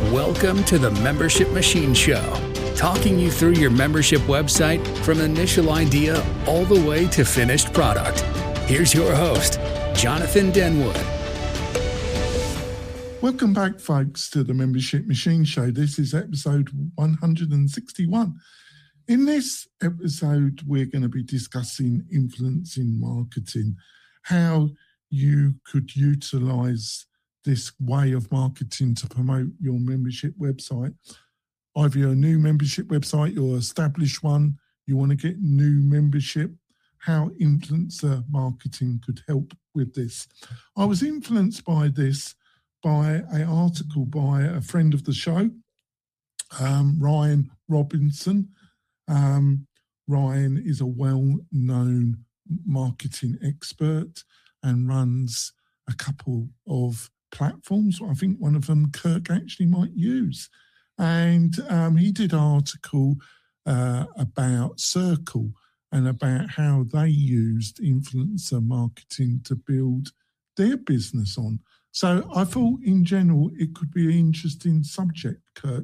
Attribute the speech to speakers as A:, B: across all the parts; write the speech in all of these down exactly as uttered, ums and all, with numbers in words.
A: Welcome to the Membership Machine Show, talking you through your membership website from initial idea all the way to finished product. Here's your host, Jonathan Denwood.
B: Welcome back, folks, to the Membership Machine Show. This is episode one hundred sixty-one. In this episode, we're going to be discussing influencing marketing, how you could utilize this way of marketing to promote your membership website. Either you're a new membership website, you're an established one, you want to get new membership, how influencer marketing could help with this. I was influenced by this by an article by a friend of the show, um, Ryan Robinson. Um, Ryan is a well-known marketing expert and runs a couple of platforms. I think one of them Kirk actually might use. And um, he did an article uh, about Circle and about how they used influencer marketing to build their business on. So I thought in general it could be an interesting subject, Kirk.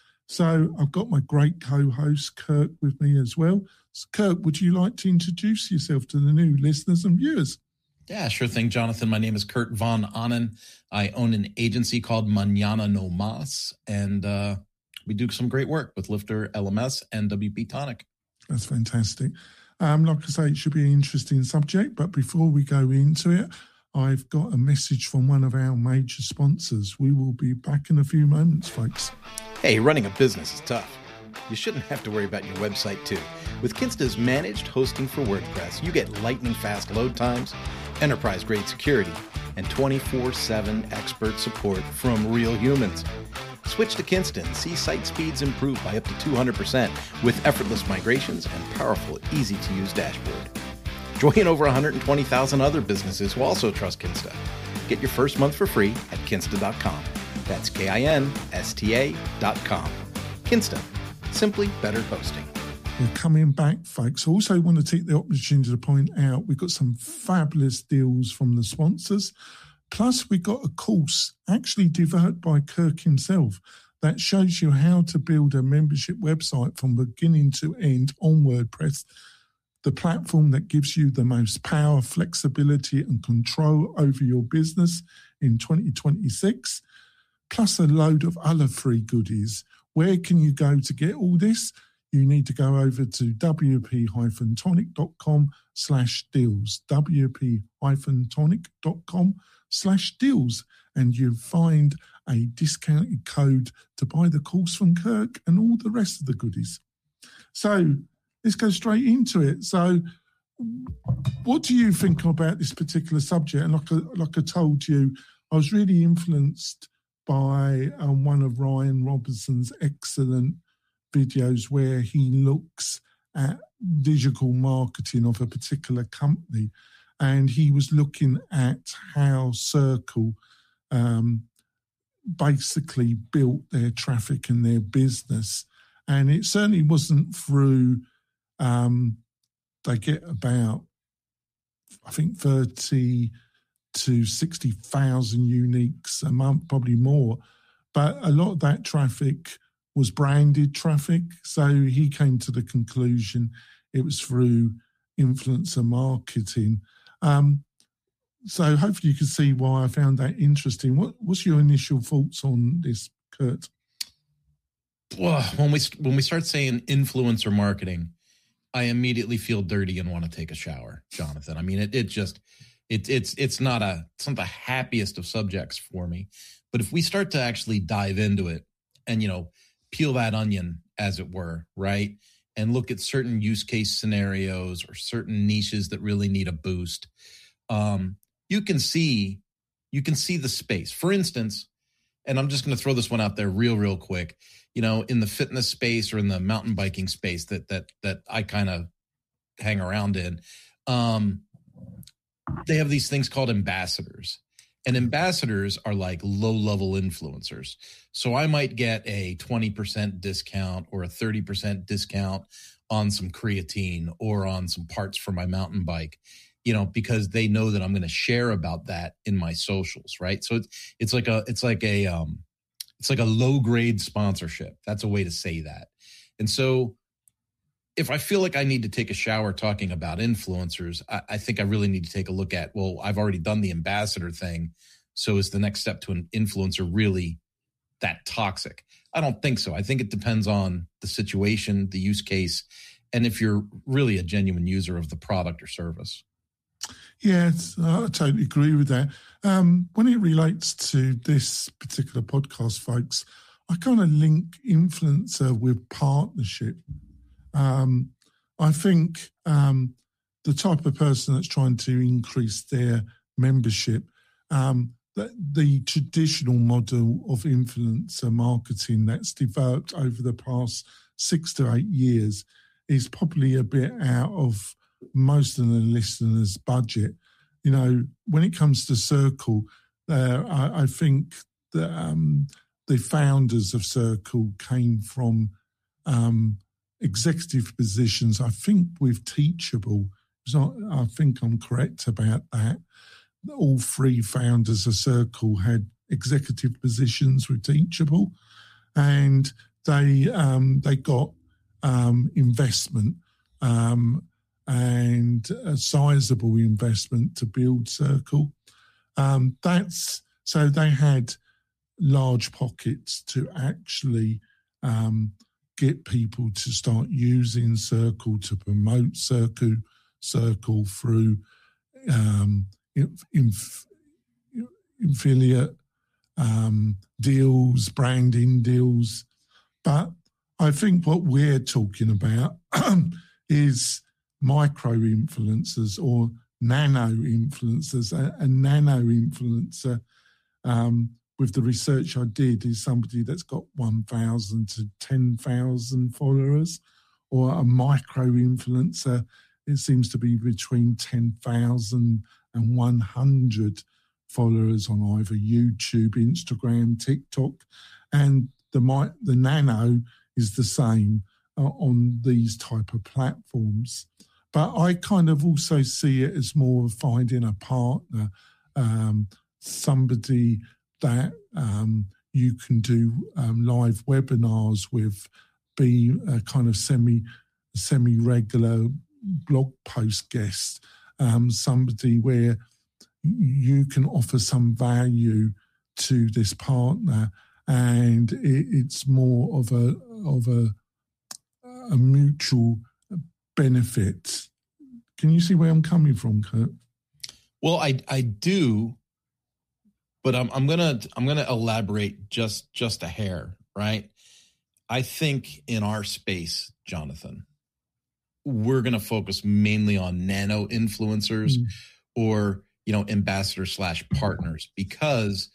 B: So I've got my great co-host Kirk with me as well. So Kirk, would you like to introduce yourself to the new listeners and viewers?
C: Yeah, sure thing, Jonathan. My name is Kurt Von Annen. I own an agency called Mañana No Mas, and uh, we do some great work with Lifter, L M S, and W P Tonic.
B: That's fantastic. Um, like I say, it should be an interesting subject, but before we go into it, I've got a message from one of our major sponsors. We will be back in a few moments, folks.
C: Hey, running a business is tough. You shouldn't have to worry about your website, too. With Kinsta's managed hosting for WordPress, you get lightning-fast load times, enterprise-grade security, and twenty-four seven expert support from real humans. Switch to Kinsta and see site speeds improve by up to two hundred percent with effortless migrations and powerful, easy-to-use dashboard. Join over one hundred twenty thousand other businesses who also trust Kinsta. Get your first month for free at kinsta dot com. That's K I N S T A dot com. Kinsta. Simply better hosting.
B: We're coming back, folks. I also want to take the opportunity to point out we've got some fabulous deals from the sponsors. Plus, we got a course actually developed by Kirk himself that shows you how to build a membership website from beginning to end on WordPress, the platform that gives you the most power, flexibility, and control over your business in twenty twenty-six, plus a load of other free goodies. Where can you go to get all this? You need to go over to w p tonic dot com slash deals, w p tonic dot com slash deals, and you'll find a discounted code to buy the course from Kirk and all the rest of the goodies. So let's go straight into it. So what do you think about this particular subject? And like I, like I told you, I was really influenced by um, one of Ryan Robinson's excellent videos where he looks at digital marketing of a particular company, and he was looking at how Circle um, basically built their traffic and their business. And it certainly wasn't through, um, they get about, I think, thirty to sixty thousand uniques a month, probably more. But a lot of that traffic was branded traffic. So he came to the conclusion it was through influencer marketing. Um, so hopefully you can see why I found that interesting. What, what's your initial thoughts on this, Kurt?
C: Well, when we when we start saying influencer marketing, I immediately feel dirty and want to take a shower, Jonathan. I mean, it it just it, it's it's not a it's not the happiest of subjects for me. But if we start to actually dive into it and, you know, peel that onion, as it were, right, and look at certain use case scenarios or certain niches that really need a boost, um, you can see you can see the space. For instance, and I'm just going to throw this one out there real, real quick. You know, in the fitness space or in the mountain biking space that that that I kind of hang around in, um, they have these things called ambassadors. And ambassadors are like low-level influencers. So I might get a twenty percent discount or a thirty percent discount on some creatine or on some parts for my mountain bike, you know, because they know that I'm going to share about that in my socials, right? So it's it's like a it's like a um it's like a low grade sponsorship. That's a way to say that. And so if I feel like I need to take a shower talking about influencers, I, I think I really need to take a look at, well, I've already done the ambassador thing. So is the next step to an influencer really that toxic? I don't think so. I think it depends on the situation, the use case, and if you're really a genuine user of the product or service.
B: Yes, I totally agree with that. Um, when it relates to this particular podcast, folks, I kind of link influencer with partnership. Um, I think um, the type of person that's trying to increase their membership, um, the, the traditional model of influencer marketing that's developed over the past six to eight years is probably a bit out of most of the listeners' budget. You know, when it comes to Circle, uh, I, I think that um, the founders of Circle came from um, executive positions, I think, with Teachable. So I think I'm correct about that. All three founders of Circle had executive positions with Teachable, and they um, they got um, investment um, and a sizable investment to build Circle. Um, that's so they had large pockets to actually um, get people to start using Circle, to promote Circle, Circle through um, inf- affiliate um, deals, branding deals. But I think what we're talking about is micro influencers or nano influencers. A, a nano influencer, um, with the research I did, is somebody that's got one thousand to ten thousand followers, or a micro influencer, it seems to be between ten thousand and one hundred followers on either YouTube, Instagram, TikTok, and the the nano is the same uh, on these type of platforms. But I kind of also see it as more of finding a partner, um, somebody that um, you can do um, live webinars with, be a kind of semi semi regular blog post guest, um, somebody where you can offer some value to this partner, and it, it's more of a of a, a mutual benefit. Can you see where I'm coming from, Kurt?
C: Well, I I do, but I'm I'm gonna I'm gonna elaborate just just a hair, right? I think in our space, Jonathan, we're gonna focus mainly on nano influencers mm. or you know ambassador slash partners, because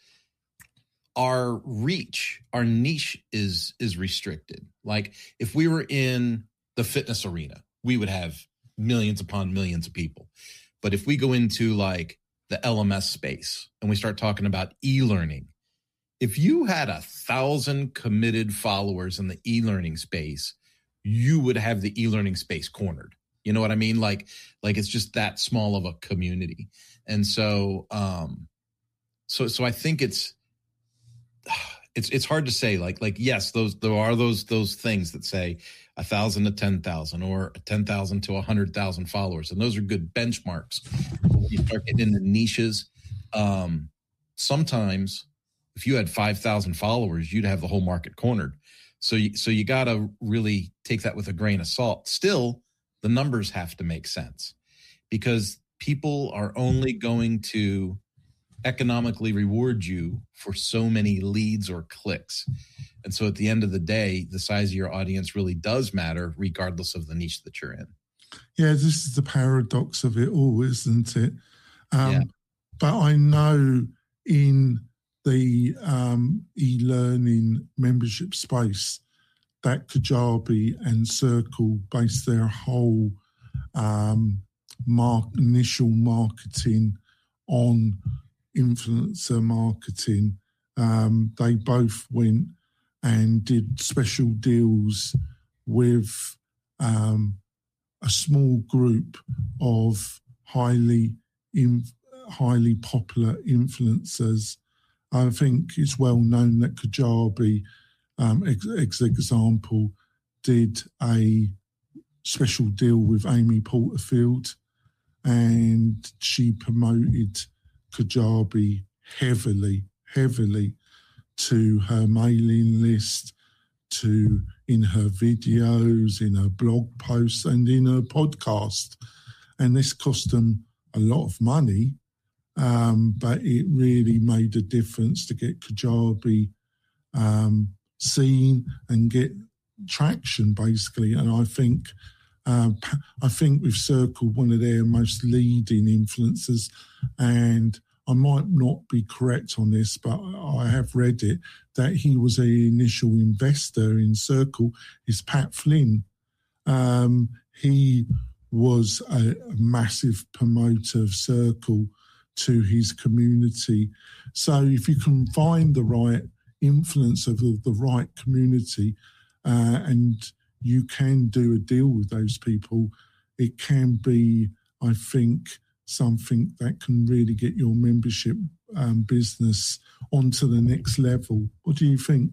C: our reach, our niche is is restricted. Like if we were in the fitness arena, we would have millions upon millions of people. But if we go into like the L M S space and we start talking about e-learning, if you had a thousand committed followers in the e-learning space, you would have the e-learning space cornered. You know what I mean? Like, like it's just that small of a community. And so, um, so, so I think it's, it's, it's hard to say, like, like, yes, those, there are those, those things that say a thousand to ten thousand or ten thousand to a hundred thousand followers. And those are good benchmarks. When you start getting into niches, um, sometimes if you had five thousand followers, you'd have the whole market cornered. So, you, so you got to really take that with a grain of salt. Still, the numbers have to make sense, because people are only going to economically reward you for so many leads or clicks. And so at the end of the day, the size of your audience really does matter, regardless of the niche that you're in.
B: Yeah, this is the paradox of it all, isn't it? Um,
C: yeah.
B: But I know in the um, e-learning membership space that Kajabi and Circle base their whole um, mark, initial marketing on influencer marketing. Um, they both went and did special deals with um, a small group of highly in, highly popular influencers I think it's well known that Kajabi, um, ex, ex example, did a special deal with Amy Porterfield, and she promoted Kajabi heavily, heavily to her mailing list, to in her videos, in her blog posts, and in her podcast. And this cost them a lot of money, um, but it really made a difference to get Kajabi um, seen and get traction, basically. And I think uh, I think with Circle, one of their most leading influencers, and I might not be correct on this, but I have read it, that he was an initial investor in Circle, is Pat Flynn. Um, he was a, a massive promoter of Circle to his community. So if you can find the right influence of the, the right community, uh, and you can do a deal with those people, it can be, I think, something that can really get your membership um, business onto the next level. What do you think?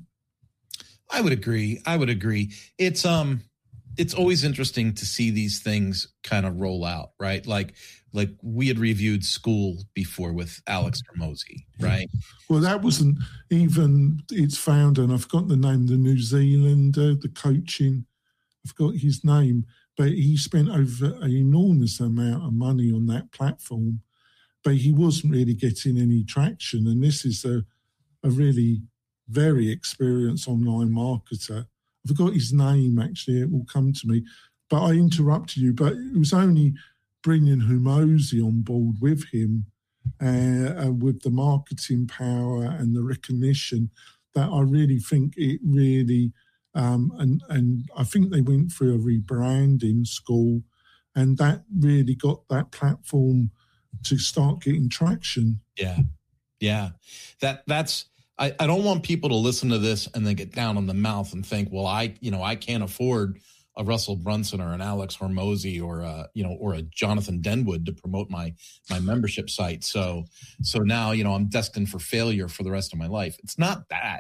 C: I would agree. I would agree. It's um, it's always interesting to see these things kind of roll out, right? Like, like we had reviewed School before with Alex Hormozi, right?
B: Well, that wasn't even its founder, and I forgot the name, the New Zealander, the coaching, I forgot his name, but he spent over an enormous amount of money on that platform, but he wasn't really getting any traction. And this is a, a really very experienced online marketer. I forgot his name, actually, it will come to me, but I interrupted you, but it was only bringing Hormozi on board with him, uh, uh, with the marketing power and the recognition, that I really think it really, um, and, and I think they went through a rebranding, School, and that really got that platform to start getting traction.
C: Yeah, yeah. That that's, I, I don't want people to listen to this and then get down on the mouth and think, well, I, you know, I can't afford a Russell Brunson or an Alex Hormozi or a, you know, or a Jonathan Denwood to promote my, my membership site. So, so now, you know, I'm destined for failure for the rest of my life. It's not that.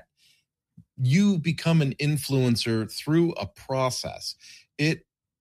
C: You become an influencer through a process. It,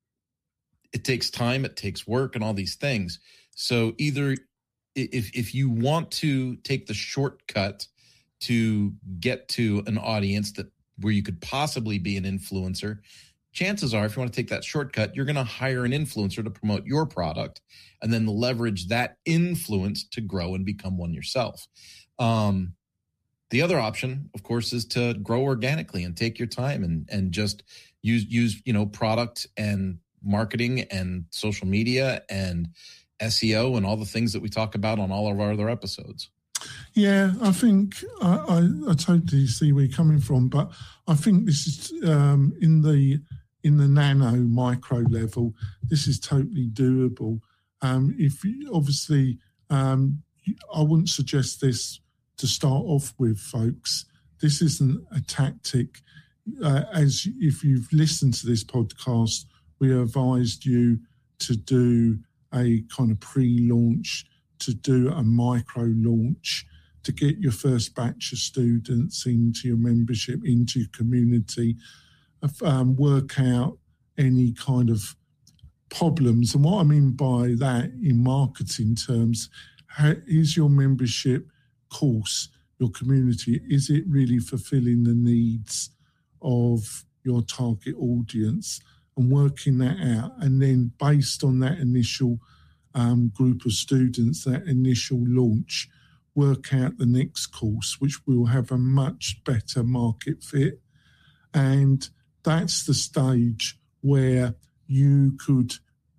C: it takes time, it takes work and all these things. So either if, if you want to take the shortcut to get to an audience that where you could possibly be an influencer, chances are, if you want to take that shortcut, you're going to hire an influencer to promote your product and then leverage that influence to grow and become one yourself. Um, the other option, of course, is to grow organically and take your time and, and just use, use, you know, product and marketing and social media and S E O and all the things that we talk about on all of our other episodes.
B: Yeah, I think I, I, I totally see where you're coming from, but I think this is um, in the in the nano micro level. This is totally doable. Um, if you, obviously, um, I wouldn't suggest this to start off with, folks. This isn't a tactic. Uh, as if you've listened to this podcast, we advised you to do a kind of pre-launch, to do a micro launch, to get your first batch of students into your membership, into your community, um, work out any kind of problems. And what I mean by that in marketing terms, how, is your membership course, your community, is it really fulfilling the needs of your target audience, and working that out? And then based on that initial um, group of students, that initial launch, work out the next course, which will have a much better market fit. And that's the stage where you could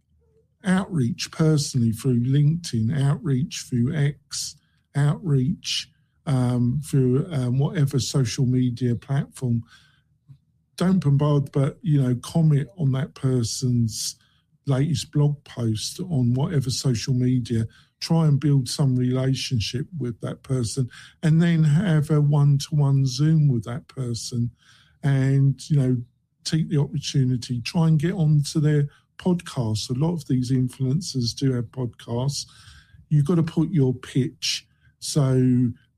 B: outreach personally through LinkedIn, outreach through X, outreach um, through um, whatever social media platform. Don't bombard, but, you know, comment on that person's latest blog post on whatever social media. Try and build some relationship with that person, and then have a one-to-one Zoom with that person, and, you know, take the opportunity, try and get onto their podcasts. A lot of these influencers do have podcasts. You've got to put your pitch. So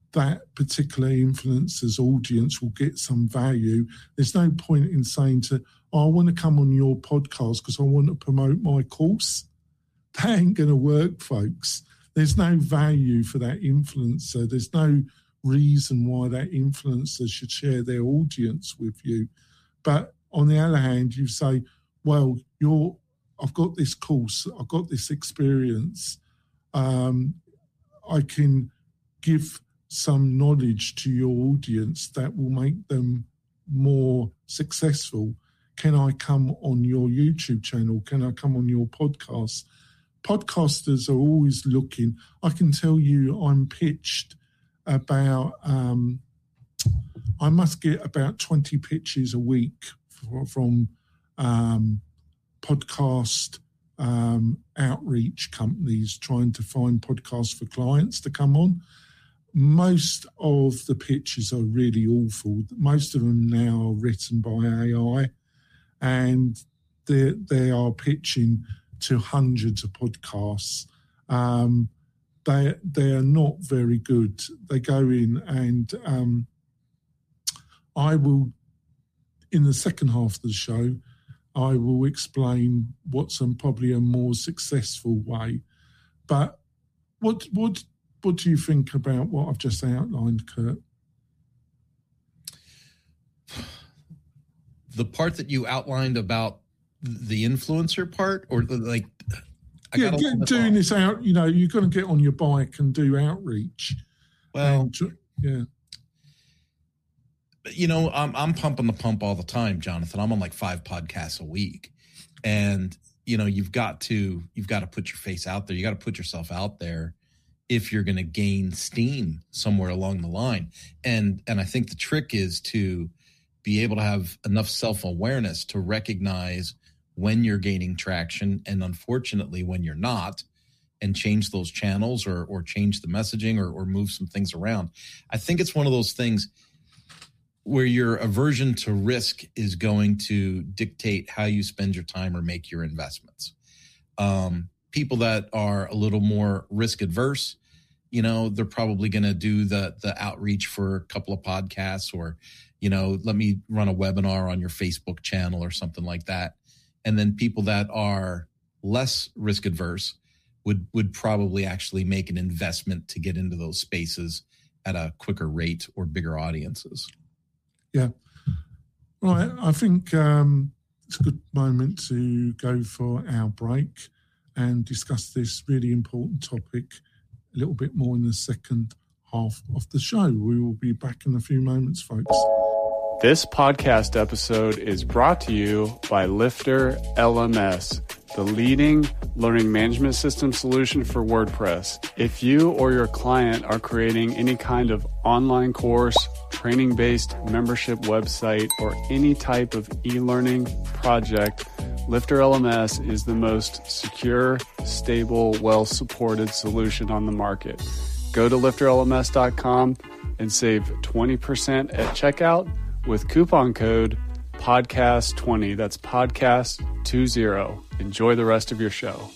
B: that particular influencer's audience will get some value. There's no point in saying to, oh, I want to come on your podcast because I want to promote my course. That ain't going to work, folks. There's no value for that influencer. There's no reason why that influencer should share their audience with you. But on the other hand, you say, well, you're, I've got this course, I've got this experience. Um, I can give some knowledge to your audience that will make them more successful. Can I come on your YouTube channel? Can I come on your podcast? Podcasters are always looking. I can tell you I'm pitched about, um, I must get about twenty pitches a week for, from um, podcast um, outreach companies trying to find podcasts for clients to come on. Most of the pitches are really awful. Most of them now are written by A I, and they they are pitching to hundreds of podcasts. Um, they they are not very good. They go in and um, I will, in the second half of the show, I will explain what's a, probably a more successful way. But what what what do you think about what I've just outlined, Kurt?
C: The part that you outlined about the influencer part, or the, like, I
B: yeah, get, doing this out, you know, you're going to get on your bike and do outreach.
C: Well,
B: and, yeah.
C: You know, I'm I'm pumping the pump all the time, Jonathan. I'm on like five podcasts a week, and you know, you've got to you've got to put your face out there. You got to put yourself out there if you're going to gain steam somewhere along the line. And and I think the trick is to be able to have enough self-awareness to recognize when you're gaining traction and unfortunately when you're not, and change those channels or or change the messaging or or move some things around. I think it's one of those things where your aversion to risk is going to dictate how you spend your time or make your investments. Um, people that are a little more risk adverse, you know, they're probably going to do the the outreach for a couple of podcasts, or, you know, let me run a webinar on your Facebook channel or something like that. And then people that are less risk adverse would would probably actually make an investment to get into those spaces at a quicker rate or bigger audiences.
B: Yeah. Right. I think um, it's a good moment to go for our break and discuss this really important topic a little bit more in the second half of the show. We will be back in a few moments, folks.
D: This podcast episode is brought to you by Lifter L M S, the leading learning management system solution for WordPress. If you or your client are creating any kind of online course, training-based membership website, or any type of e-learning project, Lifter L M S is the most secure, stable, well-supported solution on the market. Go to lifter L M S dot com and save twenty percent at checkout with coupon code podcast twenty. That's podcast twenty. Enjoy the rest of your show.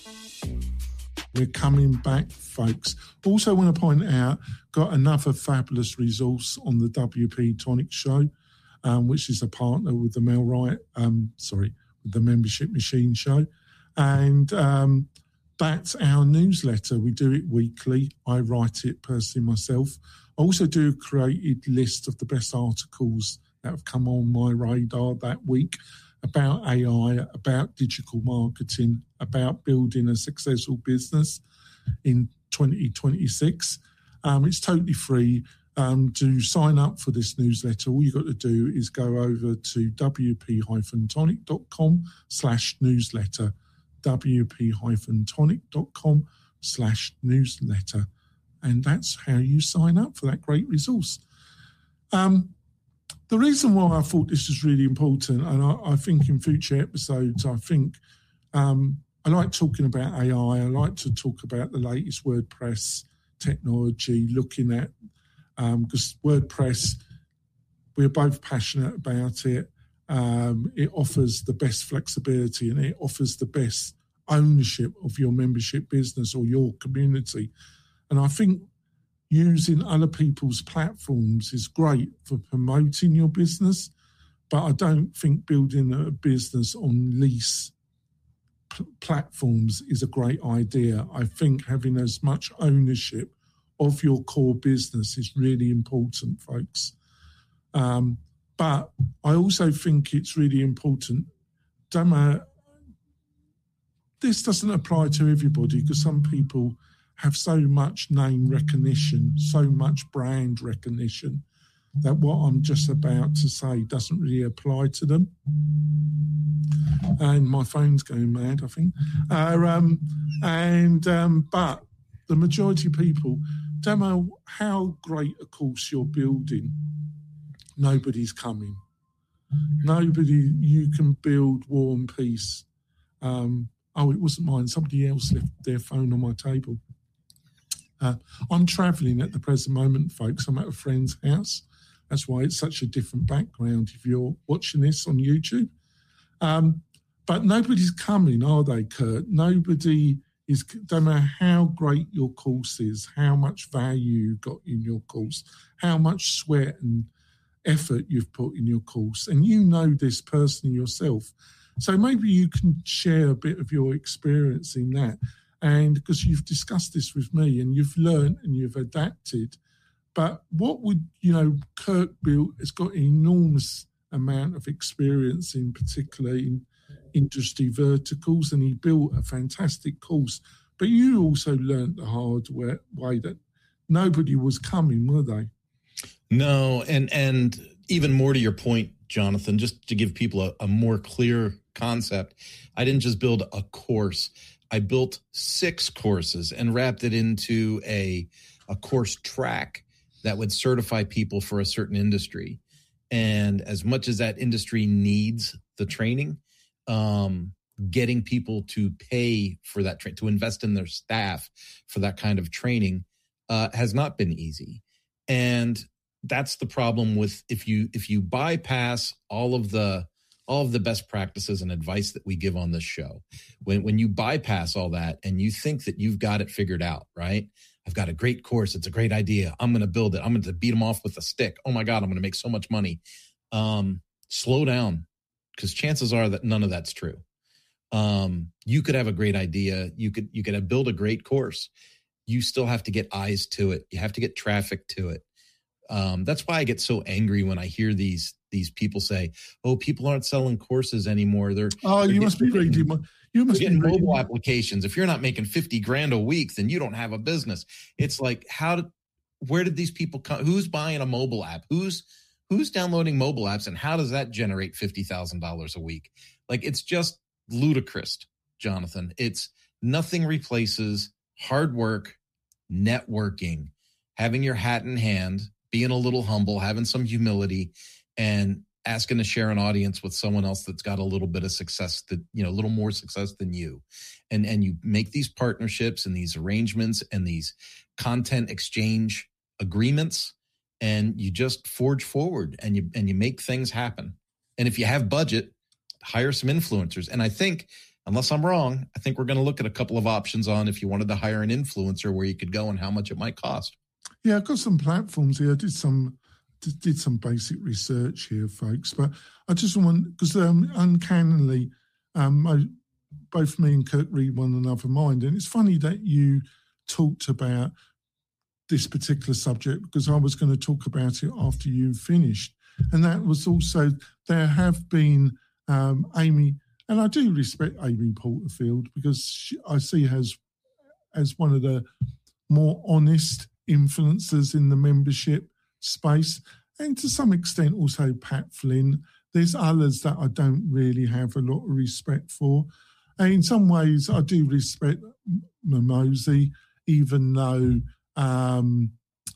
B: We're coming back, folks. Also want to point out, got another fabulous resource on the W P Tonic Show, um, which is a partner with the Mel Wright, um, sorry, with the Membership Machine Show. And um, that's our newsletter. We do it weekly. I write it personally myself. I also do a created list of the best articles that have come on my radar that week about A I, about digital marketing, about building a successful business in twenty twenty-six. Um, it's totally free. Um, to sign up for this newsletter, all you've got to do is go over to wp-tonic.com slash newsletter, wp-tonic.com slash newsletter. And that's how you sign up for that great resource. Um, the reason why I thought this was really important, and I, I think in future episodes, I think um, I like talking about A I. I like to talk about the latest WordPress technology, looking at, because um, WordPress, we're both passionate about it. Um, it offers the best flexibility and it offers the best ownership of your membership business or your community. And I think using other people's platforms is great for promoting your business, but I don't think building a business on lease p- platforms is a great idea. I think having as much ownership of your core business is really important, folks. Um, but I also think it's really important. Dama, this doesn't apply to everybody because some people have so much name recognition, so much brand recognition, that what I'm just about to say doesn't really apply to them. And my phone's going mad, I think. Uh, um, and um, but the majority of people don't know how great a course you're building. Nobody's coming. Nobody, you can build War and Peace. Um, oh, it wasn't mine. Somebody else left their phone on my table. Uh, I'm travelling at the present moment, folks. I'm at a friend's house. That's why it's such a different background if you're watching this on YouTube. Um, but nobody's coming, are they, Kurt? Nobody is, don't matter how great your course is, how much value you got in your course, how much sweat and effort you've put in your course. And you know this personally yourself. So maybe you can share a bit of your experience in that. And because you've discussed this with me and you've learned and you've adapted, but what would, you know, Kirk built has got an enormous amount of experience in particular in industry verticals, and he built a fantastic course. But you also learned the hard way, way that nobody was coming, were they?
C: No, and and even more to your point, Jonathan, just to give people a, a more clear concept, I didn't just build a course. I built six courses and wrapped it into a, a course track that would certify people for a certain industry. And as much as that industry needs the training, um, getting people to pay for that, tra- to invest in their staff for that kind of training uh, has not been easy. And that's the problem with if you if you bypass all of the all of the best practices and advice that we give on this show. When when you bypass all that and you think that you've got it figured out, right? I've got a great course. It's a great idea. I'm going to build it. I'm going to beat them off with a stick. Oh my God, I'm going to make so much money. Um, slow down, because chances are that none of that's true. Um, you could have a great idea. You could, you could have build a great course. You still have to get eyes to it. You have to get traffic to it. Um, that's why I get so angry when I hear these these people say, "Oh, people aren't selling courses anymore." They're
B: oh,
C: they're
B: you must be reading. You must be
C: getting
B: reading
C: mobile applications. If you're not making fifty grand a week, then you don't have a business. It's like, how did, where did these people come? Who's buying a mobile app? Who's who's downloading mobile apps, and how does that generate fifty thousand dollars a week? Like, it's just ludicrous, Jonathan. It's nothing replaces hard work, networking, having your hat in hand, being a little humble, having some humility, and asking to share an audience with someone else that's got a little bit of success, that, you know, a little more success than you. And, and you make these partnerships and these arrangements and these content exchange agreements, and you just forge forward and you, and you make things happen. And if you have budget, hire some influencers. And I think, unless I'm wrong, I think we're going to look at a couple of options on if you wanted to hire an influencer, where you could go and how much it might cost.
B: Yeah, I've got some platforms here. I did some did some basic research here, folks. But I just want, because um, uncannily, um, I, both me and Kirk read one another mind. And it's funny that you talked about this particular subject, because I was going to talk about it after you finished. And that was also, there have been um, Amy, and I do respect Amy Porterfield, because she, I see her as, as one of the more honest influencers in the membership space, and to some extent also Pat Flynn. There's others that I don't really have a lot of respect for. And in some ways I do respect Mimosy, even though um,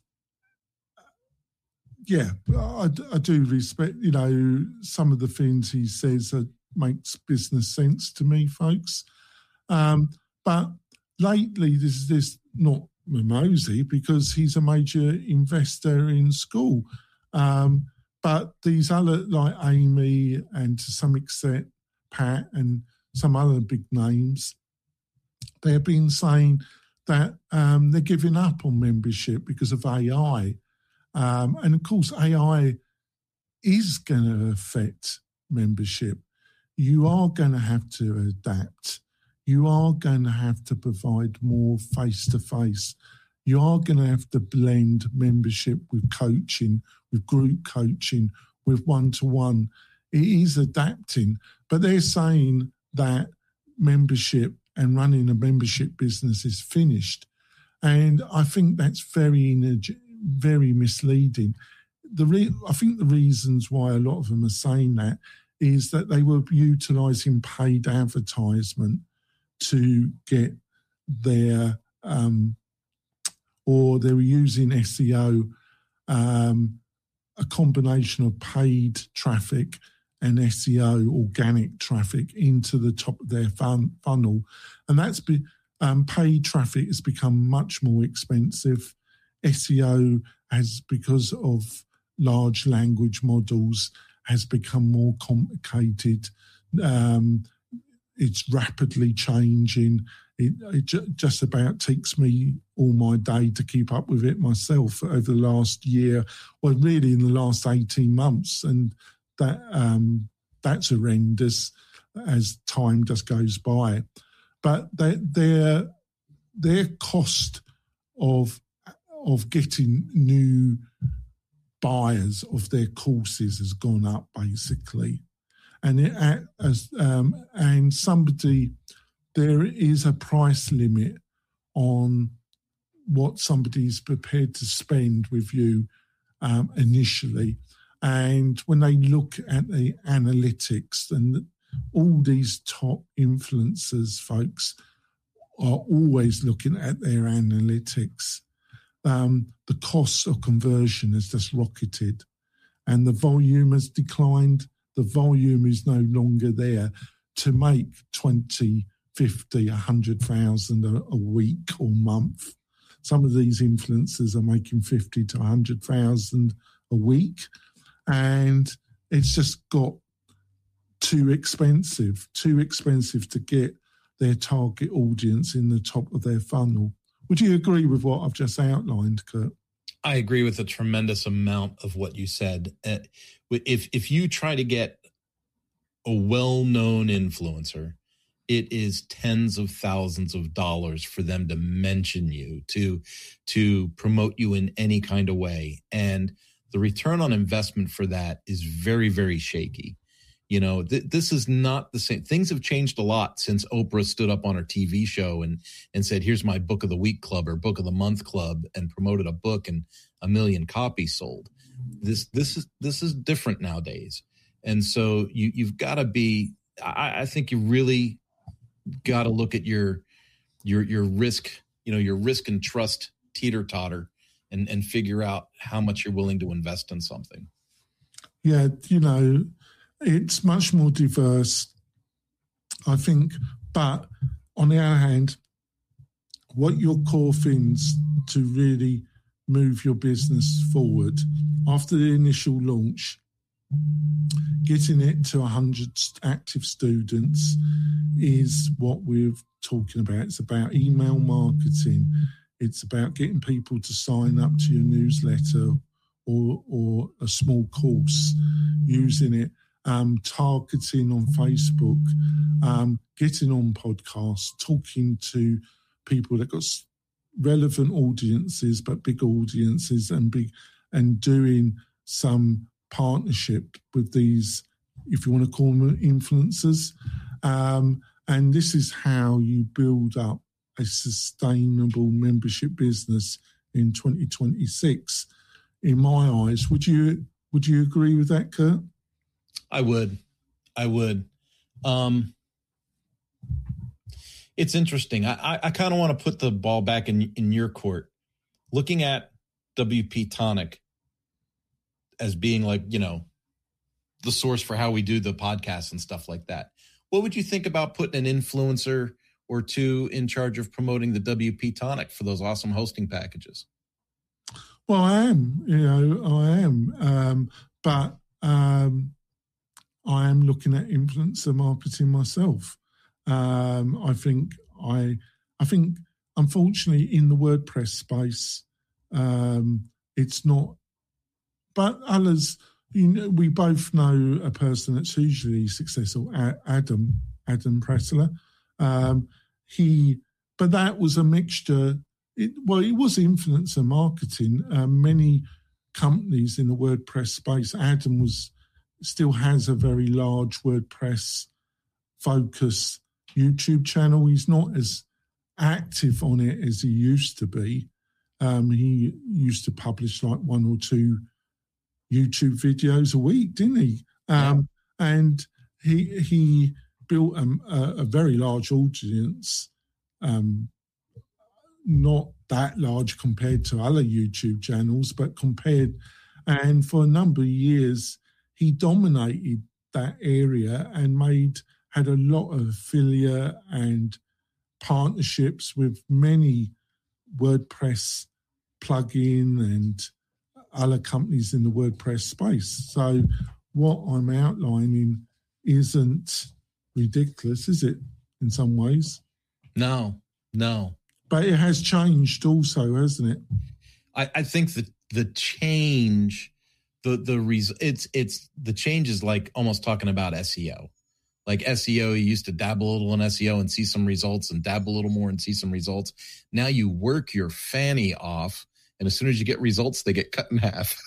B: yeah, I, I do respect, you know, some of the things he says that makes business sense to me, folks. Um, but lately this is this not Mimosy, because he's a major investor in school. Um, but these other, like Amy and to some extent Pat and some other big names, they've been saying that um, they're giving up on membership because of A I. Um, and of course, A I is going to affect membership. You are going to have to adapt. You are going to have to provide more face-to-face. You are going to have to blend membership with coaching, with group coaching, with one-to-one. It is adapting, but they're saying that membership and running a membership business is finished. And I think that's very, very misleading. The re- I think the reasons why a lot of them are saying that is that they were utilising paid advertisement to get their, um, or they were using S E O, um, a combination of paid traffic and S E O, organic traffic, into the top of their fun- funnel. And that's be, um, paid traffic has become much more expensive. S E O has, because of large language models, has become more complicated. Um, it's rapidly changing. It, it ju- just about takes me all my day to keep up with it myself over the last year, or really in the last eighteen months. And that um, that's horrendous as time just goes by. But they, their their cost of of getting new buyers of their courses has gone up, basically. And it, as um, and somebody, there is a price limit on what somebody's prepared to spend with you um, initially. And when they look at the analytics, and all these top influencers, folks, are always looking at their analytics. Um, the cost of conversion has just rocketed, and the volume has declined. The volume is no longer there to make twenty, fifty, one hundred thousand a, a week or month. Some of these influencers are making fifty to one hundred thousand a week, and it's just got too expensive, too expensive to get their target audience in the top of their funnel. Would you agree with what I've just outlined, Kurt?
C: I agree with a tremendous amount of what you said. Uh, if if you try to get a well-known influencer, it is tens of thousands of dollars for them to mention you, to to promote you in any kind of way. And the return on investment for that is very, very shaky. You know, th- this is not the same. Things have changed a lot since Oprah stood up on her T V show and and said, here's my book of the week club or book of the month club, and promoted a book and a million copies sold. This this is this is different nowadays. And so you, you've got to be, I, I think you really got to look at your your your risk, you know, your risk and trust teeter-totter and, and figure out how much you're willing to invest in something.
B: Yeah, you know, it's much more diverse, I think. But on the other hand, what your core things to really move your business forward after the initial launch, getting it to one hundred active students is what we're talking about. It's about email marketing. It's about getting people to sign up to your newsletter or, or a small course, using it. Um, targeting on Facebook, um, getting on podcasts, talking to people that got relevant audiences, but big audiences, and big, and doing some partnership with these, if you want to call them influencers. Um, and this is how you build up a sustainable membership business in twenty twenty-six. In my eyes, would you would you agree with that, Kurt?
C: I would. I would. Um, it's interesting. I, I, I kind of want to put the ball back in, in your court. Looking at W P Tonic as being like, you know, the source for how we do the podcast and stuff like that. What would you think about putting an influencer or two in charge of promoting the W P Tonic for those awesome hosting packages?
B: Well, I am, you know, I am. Um, but... Um, I am looking at influencer marketing myself. Um, I think I, I think unfortunately, in the WordPress space, um, it's not. But others, you know, we both know a person that's hugely successful, Adam Adam Pressler. Um, he, but that was a mixture. It, well, it was influencer marketing. Um, many companies in the WordPress space. Adam was still has a very large WordPress focus YouTube channel. He's not as active on it as he used to be. Um, he used to publish like one or two YouTube videos a week, didn't he? Um, yeah. And he he built um, a, a very large audience, um, not that large compared to other YouTube channels, but compared, and for a number of years, he dominated that area and made had a lot of affiliate and partnerships with many WordPress plugin and other companies in the WordPress space. So what I'm outlining isn't ridiculous, is it, in some ways?
C: No, no.
B: But it has changed also, hasn't it?
C: I, I think that the change, the the reason it's it's the change is like almost talking about S E O. Like S E O, you used to dabble a little in S E O and see some results, and dabble a little more and see some results. Now you work your fanny off, and as soon as you get results, they get cut in half.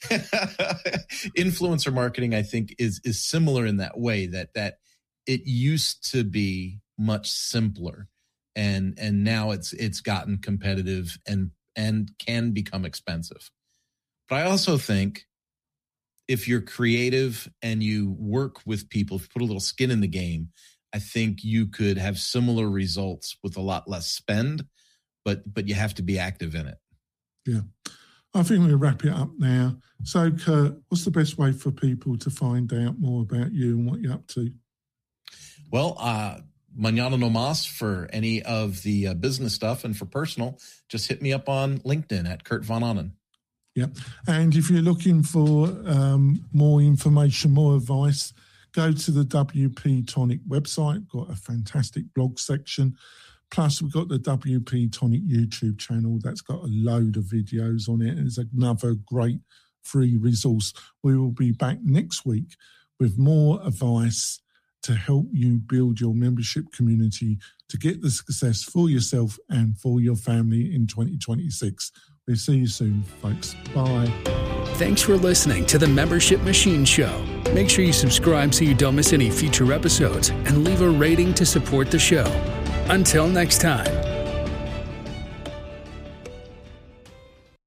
C: Influencer marketing, I think, is is similar in that way, that that it used to be much simpler, and and now it's it's gotten competitive and and can become expensive. But I also think if you're creative and you work with people, if you put a little skin in the game, I think you could have similar results with a lot less spend, but but you have to be active in it.
B: Yeah. I think we'll wrap it up now. So, Kurt, what's the best way for people to find out more about you and what you're up to?
C: Well, uh, mañana no más for any of the uh, business stuff, and for personal, just hit me up on LinkedIn at Kurt Von Ahnen.
B: Yeah. And if you're looking for um, more information, more advice, go to the W P Tonic website. Got a fantastic blog section. Plus, we've got the W P Tonic YouTube channel that's got a load of videos on it. It's another great free resource. We will be back next week with more advice to help you build your membership community to get the success for yourself and for your family in twenty twenty-six. We'll see you soon, folks. Bye.
A: Thanks for listening to the Membership Machine Show. Make sure you subscribe so you don't miss any future episodes, and leave a rating to support the show. Until next time.